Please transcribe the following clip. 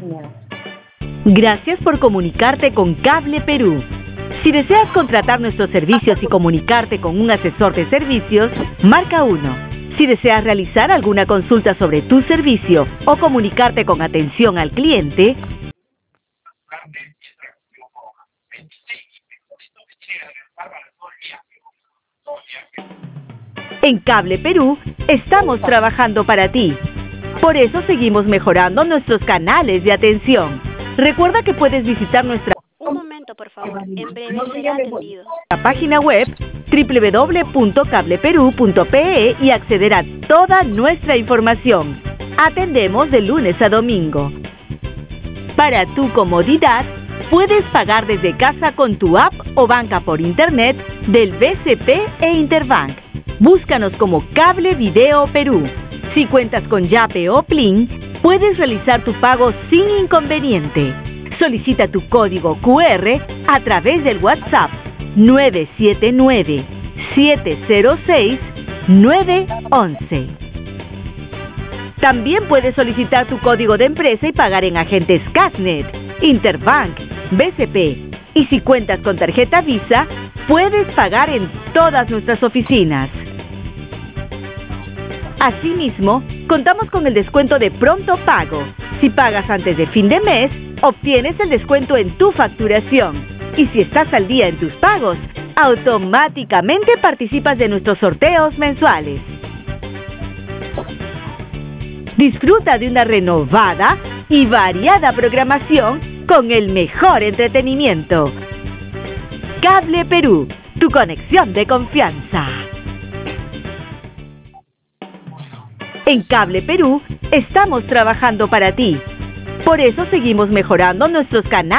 Gracias por comunicarte con Cable Perú. Si deseas contratar nuestros servicios y comunicarte con un asesor de servicios, marca 1. Si deseas realizar alguna consulta sobre tu servicio o comunicarte con atención al cliente, en Cable Perú estamos trabajando para ti. Por eso seguimos mejorando nuestros canales de atención. Recuerda que puedes visitar nuestra Un momento, por favor. En breve será atendido. página web www.cableperú.pe y acceder a toda nuestra información. Atendemos de lunes a domingo. Para tu comodidad, puedes pagar desde casa con tu app o banca por internet del BCP e Interbank. Búscanos como Cable Video Perú. Si cuentas con Yape o Plin, puedes realizar tu pago sin inconveniente. Solicita tu código QR a través del WhatsApp 979-706-911. También puedes solicitar tu código de empresa y pagar en agentes Casnet, Interbank, BCP. Y si cuentas con tarjeta Visa, puedes pagar en todas nuestras oficinas. Asimismo, contamos con el descuento de pronto pago. Si pagas antes de fin de mes, obtienes el descuento en tu facturación. Y si estás al día en tus pagos, automáticamente participas de nuestros sorteos mensuales. Disfruta de una renovada y variada programación con el mejor entretenimiento. Cable Perú, tu conexión de confianza. En Cable Perú estamos trabajando para ti. Por eso seguimos mejorando nuestros canales.